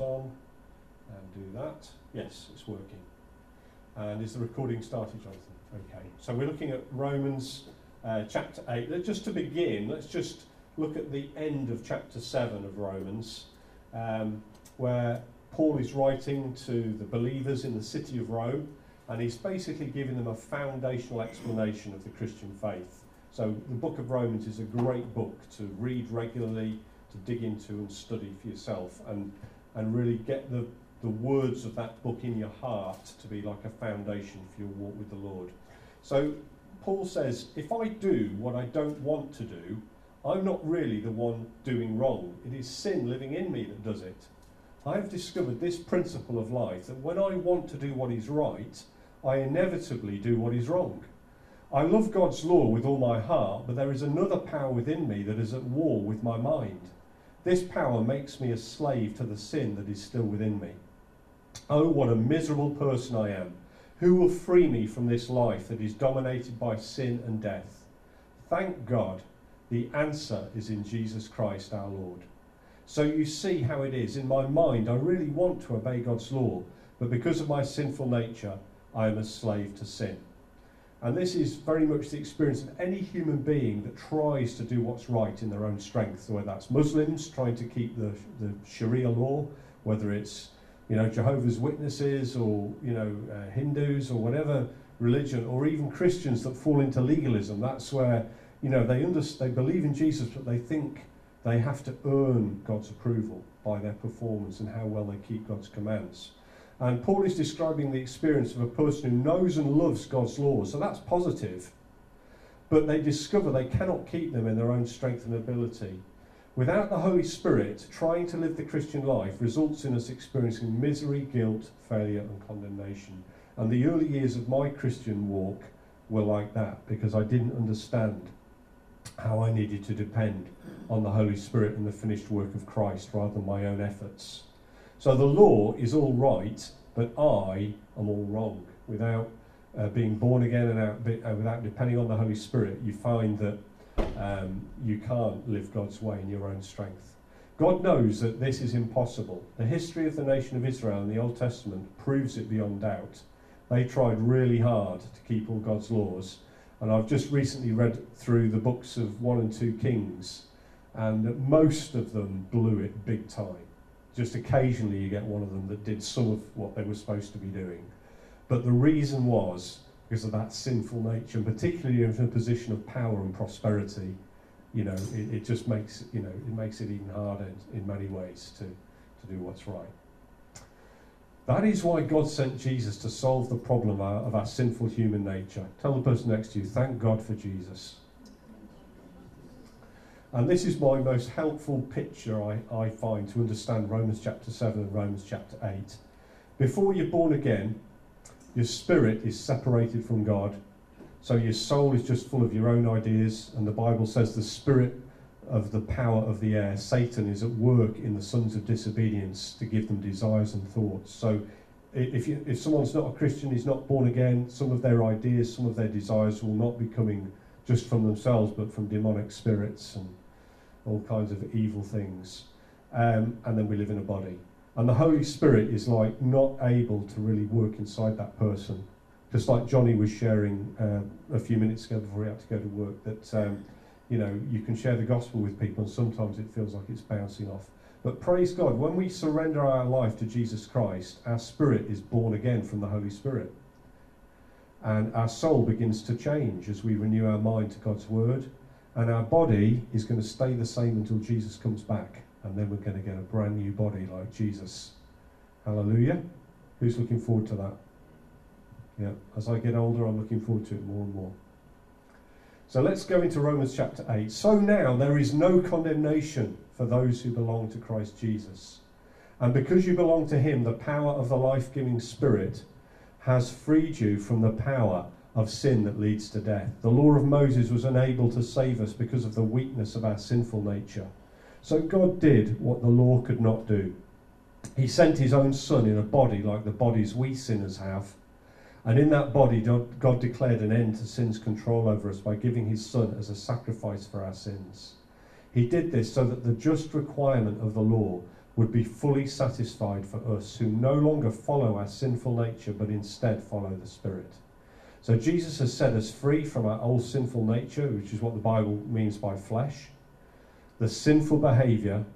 on and do that. Yes, it's working. And is the recording started, Jonathan? Okay. So we're looking at Romans chapter 8. Just to begin, let's just look at the end of chapter 7 of Romans, where Paul is writing to the believers in the city of Rome, and he's basically giving them a foundational explanation of the Christian faith. So the book of Romans is a great book to read regularly, to dig into and study for yourself, and really get the words of that book in your heart to be like a foundation for your walk with the Lord. So Paul says, if I do what I don't want to do, I'm not really the one doing wrong. It is sin living in me that does it. I have discovered this principle of life, that when I want to do what is right, I inevitably do what is wrong. I love God's law with all my heart, but there is another power within me that is at war with my mind. This power makes me a slave to the sin that is still within me. Oh, what a miserable person I am. Who will free me from this life that is dominated by sin and death? Thank God, the answer is in Jesus Christ our Lord. So you see how it is. In my mind, I really want to obey God's law, but because of my sinful nature, I am a slave to sin. And this is very much the experience of any human being that tries to do what's right in their own strength, whether that's Muslims trying to keep the Sharia law, whether it's Jehovah's Witnesses or Hindus or whatever religion, or even Christians that fall into legalism. That's where they believe in Jesus, but they think they have to earn God's approval by their performance and how well they keep God's commands. And Paul is describing the experience of a person who knows and loves God's laws, so that's positive. But they discover they cannot keep them in their own strength and ability. Without the Holy Spirit, trying to live the Christian life results in us experiencing misery, guilt, failure and condemnation. And the early years of my Christian walk were like that, because I didn't understand how I needed to depend on the Holy Spirit and the finished work of Christ rather than my own efforts. So the law is all right, but I am all wrong. Without being born again and without depending on the Holy Spirit, you find that you can't live God's way in your own strength. God knows that this is impossible. The history of the nation of Israel in the Old Testament proves it beyond doubt. They tried really hard to keep all God's laws. And I've just recently read through the books of 1 and 2 Kings, and most of them blew it big time. Just occasionally you get one of them that did some of what they were supposed to be doing. But the reason was because of that sinful nature, and particularly in a position of power and prosperity, it just makes it makes it even harder in many ways to do what's right. That is why God sent Jesus, to solve the problem of our sinful human nature. Tell the person next to you, thank God for Jesus. And this is my most helpful picture, I find, to understand Romans chapter 7 and Romans chapter 8. Before you're born again, your spirit is separated from God. So your soul is just full of your own ideas. And the Bible says the spirit of the power of the air, Satan, is at work in the sons of disobedience to give them desires and thoughts. So if someone's not a Christian, is not born again, some of their ideas, some of their desires will not be coming just from themselves, but from demonic spirits and all kinds of evil things. And then we live in a body. And the Holy Spirit is like not able to really work inside that person. Just like Johnny was sharing a few minutes ago before he had to go to work, that you can share the gospel with people and sometimes it feels like it's bouncing off. But praise God, when we surrender our life to Jesus Christ, our spirit is born again from the Holy Spirit. And our soul begins to change as we renew our mind to God's word. And our body is going to stay the same until Jesus comes back. And then we're going to get a brand new body like Jesus. Hallelujah. Who's looking forward to that? Yeah, as I get older, I'm looking forward to it more and more. So let's go into Romans chapter 8. So now there is no condemnation for those who belong to Christ Jesus. And because you belong to him, the power of the life-giving Spirit has freed you from the power of sin that leads to death. The law of Moses was unable to save us because of the weakness of our sinful nature. So God did what the law could not do. He sent his own Son in a body like the bodies we sinners have. And in that body, God declared an end to sin's control over us by giving his Son as a sacrifice for our sins. He did this so that the just requirement of the law would be fully satisfied for us who no longer follow our sinful nature but instead follow the Spirit. So Jesus has set us free from our old sinful nature, which is what the Bible means by flesh, the sinful behaviour,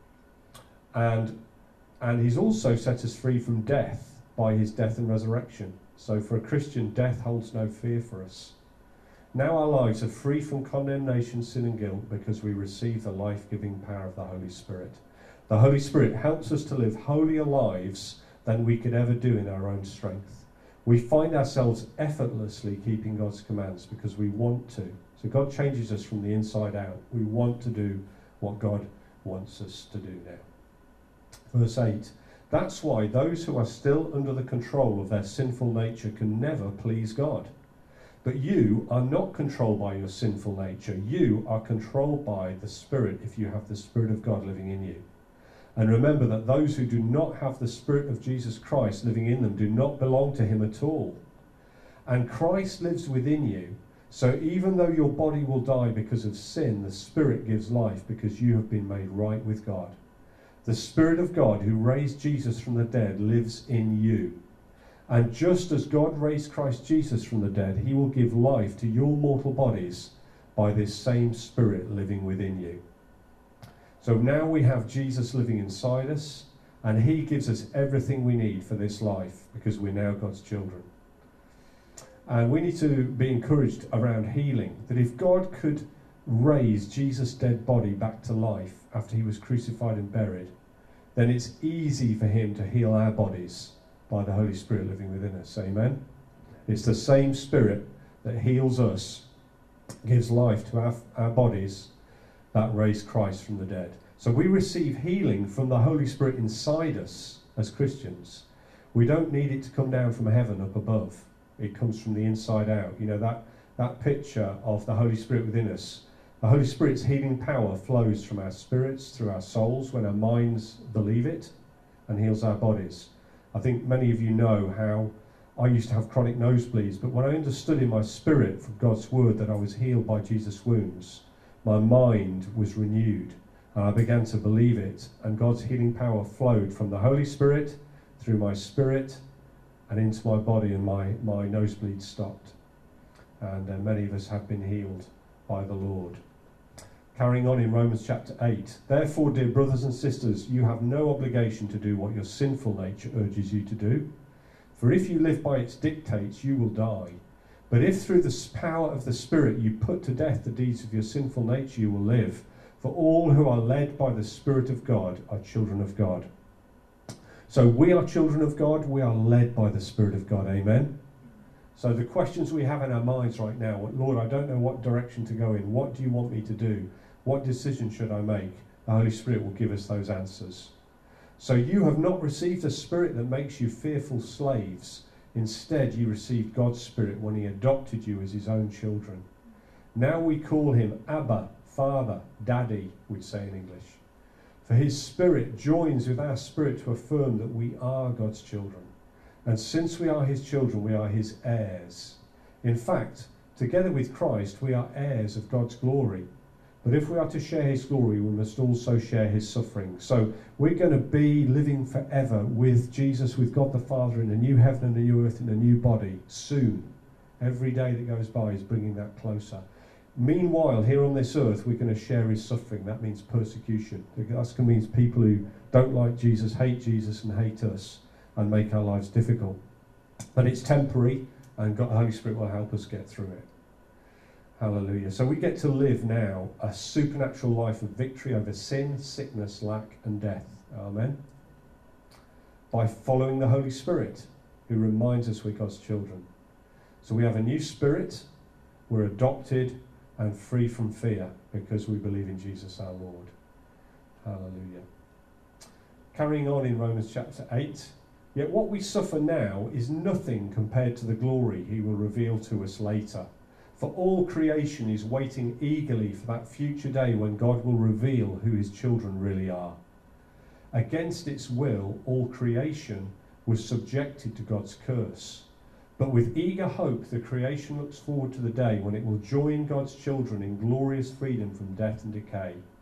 and he's also set us free from death by his death and resurrection. So for a Christian, death holds no fear for us. Now our lives are free from condemnation, sin and guilt because we receive the life-giving power of the Holy Spirit. The Holy Spirit helps us to live holier lives than we could ever do in our own strength. We find ourselves effortlessly keeping God's commands because we want to. So God changes us from the inside out. We want to do what God wants us to do now. Verse 8, that's why those who are still under the control of their sinful nature can never please God. But you are not controlled by your sinful nature. You are controlled by the Spirit if you have the Spirit of God living in you. And remember that those who do not have the Spirit of Jesus Christ living in them do not belong to him at all. And Christ lives within you. So even though your body will die because of sin, the Spirit gives life because you have been made right with God. The Spirit of God who raised Jesus from the dead lives in you. And just as God raised Christ Jesus from the dead, he will give life to your mortal bodies by this same Spirit living within you. So now we have Jesus living inside us, and he gives us everything we need for this life because we're now God's children. And we need to be encouraged around healing, that if God could raise Jesus' dead body back to life after he was crucified and buried, then it's easy for him to heal our bodies by the Holy Spirit living within us. Amen? It's the same Spirit that heals us, gives life to our bodies, that raised Christ from the dead. So we receive healing from the Holy Spirit inside us as Christians. We don't need it to come down from heaven up above. It comes from the inside out. You know, that picture of the Holy Spirit within us. The Holy Spirit's healing power flows from our spirits through our souls when our minds believe it and heals our bodies. I think many of you know how I used to have chronic nosebleeds, but when I understood in my spirit from God's word that I was healed by Jesus' wounds, my mind was renewed and I began to believe it, and God's healing power flowed from the Holy Spirit through my spirit and into my body, and my nosebleeds stopped. And many of us have been healed by the Lord. Carrying on in Romans chapter 8, therefore, dear brothers and sisters, you have no obligation to do what your sinful nature urges you to do. For if you live by its dictates, you will die. But if through the power of the Spirit you put to death the deeds of your sinful nature, you will live. For all who are led by the Spirit of God are children of God. So we are children of God, we are led by the Spirit of God, amen? So the questions we have in our minds right now, Lord, I don't know what direction to go in. What do you want me to do? What decision should I make? The Holy Spirit will give us those answers. So you have not received a spirit that makes you fearful slaves. Instead, you received God's Spirit when he adopted you as his own children. Now we call him Abba, Father, Daddy, we'd say in English. For his Spirit joins with our spirit to affirm that we are God's children. And since we are his children, we are his heirs. In fact, together with Christ, we are heirs of God's glory. But if we are to share his glory, we must also share his suffering. So we're going to be living forever with Jesus, with God the Father, in a new heaven and a new earth, in a new body, soon. Every day that goes by is bringing that closer. Meanwhile, here on this earth, we're going to share his suffering. That means persecution. That means people who don't like Jesus, hate Jesus and hate us, and make our lives difficult. But it's temporary, and God, the Holy Spirit will help us get through it. Hallelujah. So we get to live now a supernatural life of victory over sin, sickness, lack and death. Amen. By following the Holy Spirit, who reminds us we're God's children. So we have a new spirit, we're adopted and free from fear because we believe in Jesus our Lord. Hallelujah. Carrying on in Romans chapter 8, yet what we suffer now is nothing compared to the glory he will reveal to us later. For all creation is waiting eagerly for that future day when God will reveal who his children really are. Against its will, all creation was subjected to God's curse. But with eager hope, the creation looks forward to the day when it will join God's children in glorious freedom from death and decay.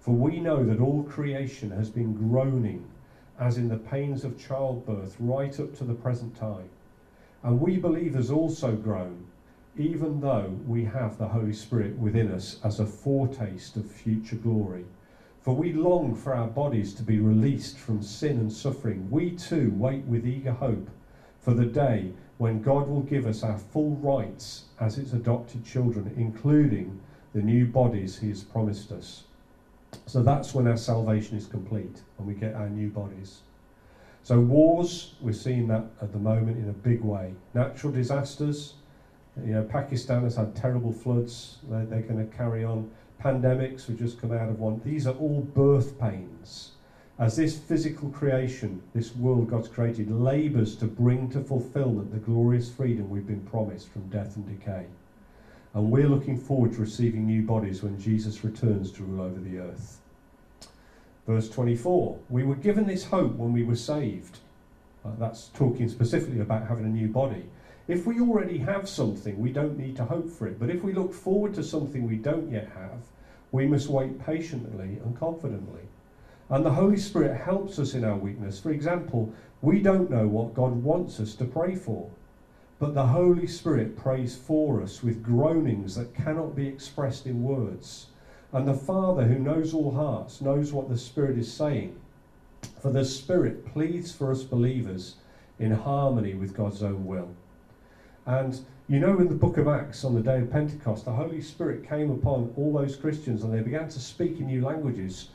For we know that all creation has been groaning, as in the pains of childbirth, right up to the present time. And we believers also groan, even though we have the Holy Spirit within us as a foretaste of future glory. For we long for our bodies to be released from sin and suffering. We too wait with eager hope for the day when God will give us our full rights as its adopted children, including the new bodies he has promised us. So that's when our salvation is complete, and we get our new bodies. So wars, we're seeing that at the moment in a big way. Natural disasters, Pakistan has had terrible floods. They're going to carry on. Pandemics, we've just come out of one. These are all birth pains. As this physical creation, this world God's created, labours to bring to fulfilment the glorious freedom we've been promised from death and decay. And we're looking forward to receiving new bodies when Jesus returns to rule over the earth. Verse 24, we were given this hope when we were saved. That's talking specifically about having a new body. If we already have something, we don't need to hope for it. But if we look forward to something we don't yet have, we must wait patiently and confidently. And the Holy Spirit helps us in our weakness. For example, we don't know what God wants us to pray for, but the Holy Spirit prays for us with groanings that cannot be expressed in words. And the Father, who knows all hearts, knows what the Spirit is saying. For the Spirit pleads for us believers in harmony with God's own will. And in the book of Acts, on the day of Pentecost, the Holy Spirit came upon all those Christians, and they began to speak in new languages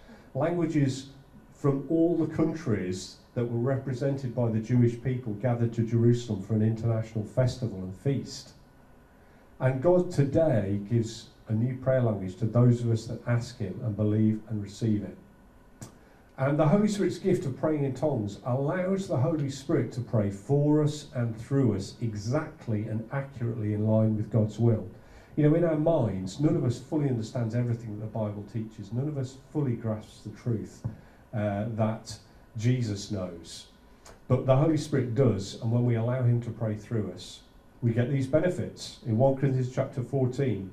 from all the countries that were represented by the Jewish people gathered to Jerusalem for an international festival and feast. And God today gives a new prayer language to those of us that ask him and believe and receive it. And the Holy Spirit's gift of praying in tongues allows the Holy Spirit to pray for us and through us exactly and accurately in line with God's will. In our minds, none of us fully understands everything that the Bible teaches. None of us fully grasps the truth that Jesus knows. But the Holy Spirit does, and when we allow him to pray through us, we get these benefits. In 1 Corinthians chapter 14,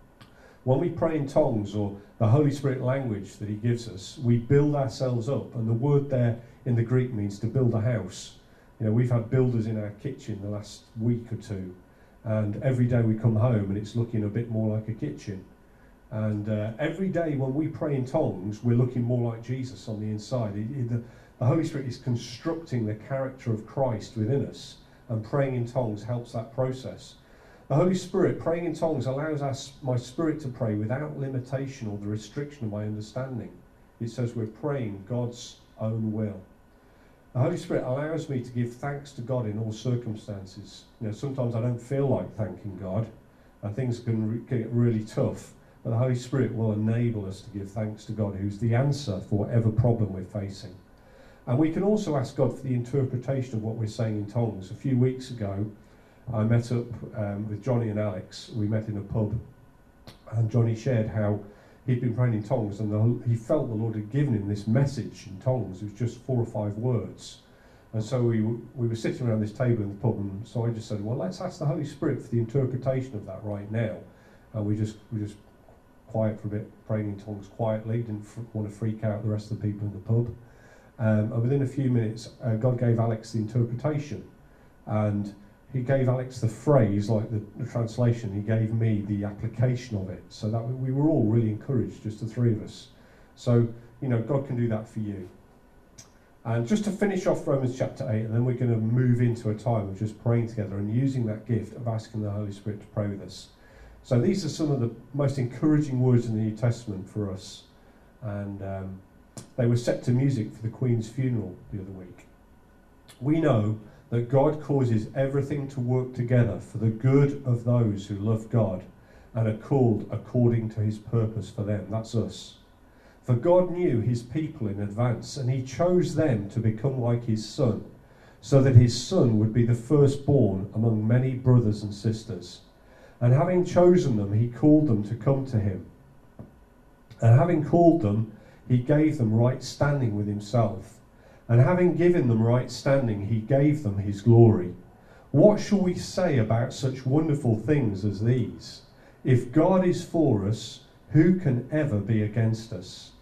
when we pray in tongues, or the Holy Spirit language that he gives us, we build ourselves up. And the word there in the Greek means to build a house. We've had builders in our kitchen the last week or two, and every day we come home and it's looking a bit more like a kitchen. And every day when we pray in tongues, we're looking more like Jesus on the inside. The Holy Spirit is constructing the character of Christ within us, and praying in tongues helps that process. The Holy Spirit, praying in tongues, allows my spirit to pray without limitation or the restriction of my understanding. It says we're praying God's own will. The Holy Spirit allows me to give thanks to God in all circumstances. Sometimes I don't feel like thanking God, and things can get really tough. But the Holy Spirit will enable us to give thanks to God, who's the answer for whatever problem we're facing. And we can also ask God for the interpretation of what we're saying in tongues. A few weeks ago, I met up with Johnny and Alex. We met in a pub, and Johnny shared how he'd been praying in tongues, and he felt the Lord had given him this message in tongues. It was just 4 or 5 words. And so we were sitting around this table in the pub, and so I just said, well, let's ask the Holy Spirit for the interpretation of that right now. And we just quiet for a bit, praying in tongues quietly, didn't want to freak out the rest of the people in the pub. And within a few minutes, God gave Alex the interpretation. And he gave Alex the phrase, like the translation. He gave me the application of it. So that we were all really encouraged, just the 3 of us. So, God can do that for you. And just to finish off Romans chapter 8, and then we're going to move into a time of just praying together and using that gift of asking the Holy Spirit to pray with us. So these are some of the most encouraging words in the New Testament for us. And they were set to music for the Queen's funeral the other week. We know that God causes everything to work together for the good of those who love God and are called according to his purpose for them. That's us. For God knew his people in advance, and he chose them to become like his Son, so that his Son would be the firstborn among many brothers and sisters. And having chosen them, he called them to come to him. And having called them, he gave them right standing with himself. And having given them right standing, he gave them his glory. What shall we say about such wonderful things as these? If God is for us, who can ever be against us?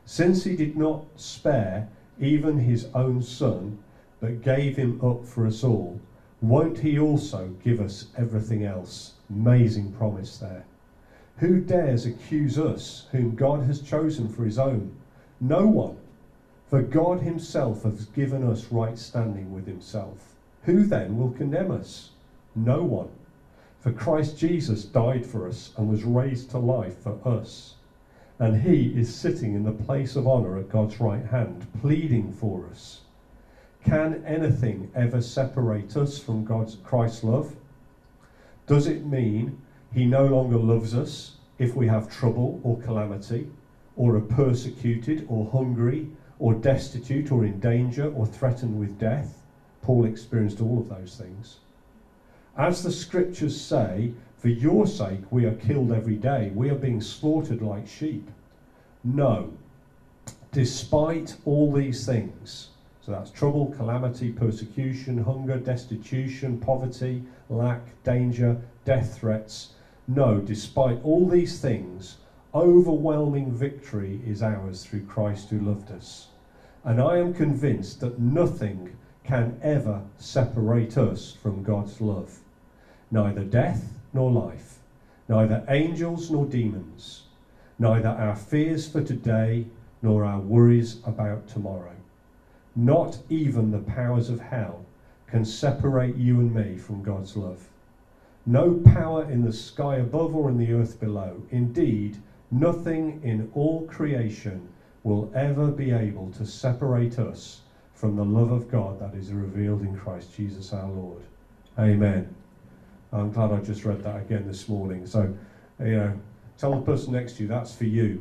Since he did not spare even his own son, but gave him up for us all, won't he also give us everything else? Amazing promise there. Who dares accuse us, whom God has chosen for his own? No one. For God himself has given us right standing with himself. Who then will condemn us? No one. For Christ Jesus died for us and was raised to life for us. And he is sitting in the place of honour at God's right hand, pleading for us. Can anything ever separate us from Christ's love? Does it mean he no longer loves us if we have trouble or calamity, or are persecuted or hungry, or destitute or in danger or threatened with death? Paul experienced all of those things. As the scriptures say, for your sake we are killed every day. We are being slaughtered like sheep. No. Despite all these things, so that's trouble, calamity, persecution, hunger, destitution, poverty, lack, danger, death threats. No, despite all these things, overwhelming victory is ours through Christ who loved us. And I am convinced that nothing can ever separate us from God's love. Neither death nor life, neither angels nor demons, neither our fears for today nor our worries about tomorrow. Not even the powers of hell can separate you and me from God's love. No power in the sky above or in the earth below. Indeed, nothing in all creation will ever be able to separate us from the love of God that is revealed in Christ Jesus our Lord. Amen. I'm glad I just read that again this morning. So, tell the person next to you, that's for you.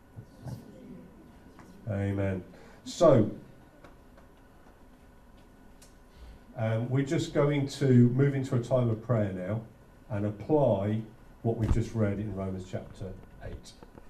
Amen. So, we're just going to move into a time of prayer now and apply what we've just read in Romans chapter 8.